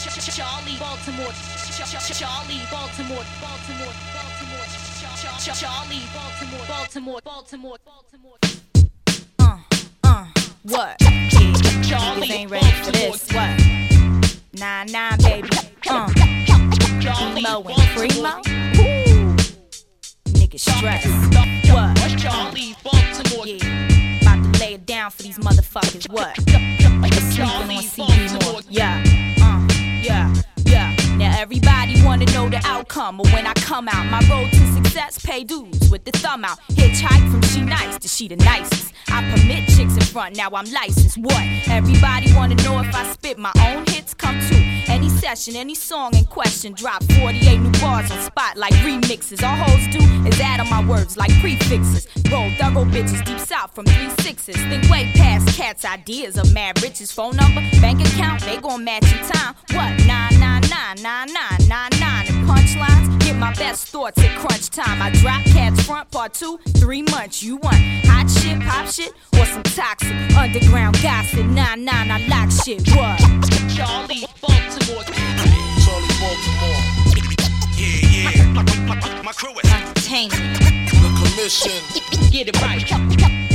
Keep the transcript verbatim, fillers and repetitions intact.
Charlie Baltimore, Charlie Baltimore, Baltimore, Baltimore, Charlie Baltimore, Baltimore, Baltimore, Baltimore. Uh, uh, what? Yeah, Charlie niggas ain't ready for this. What? Nah, nah, baby. Uh, Emo and Primo. Ooh, niggas stressed. What? Charlie Baltimore. Yeah, about to lay it down for these motherfuckers. What? Niggas sleeping on C B more. Yeah, uh, yeah, yeah. Now everybody wanna know the outcome, but when I come out, my road to success pay dues with the thumb out. Hitchhike from she nice to she the nicest. I permit chicks in front, now I'm licensed. What? Everybody wanna know if I spit my own hits. Come to any session, any song in question. Drop forty-eight new bars on spot like remixes. All hoes do is add on my words like prefixes. Roll thorough bitches deep south from three sixes. Think way past cats' ideas of mad riches. Phone number, bank account, they gon' match in time. What? Nine nine nine nine nine nine nine. And punchlines, get my best thoughts at crunch time. I drop cats front part two, three months. You want hot shit, pop shit, or some toxic underground gossip? Nine nine, I lock shit. What? Charlie Baltimore. Charlie Baltimore. Yeah, yeah. My, my, my, my crew is Entertainment. the commission. Get it right.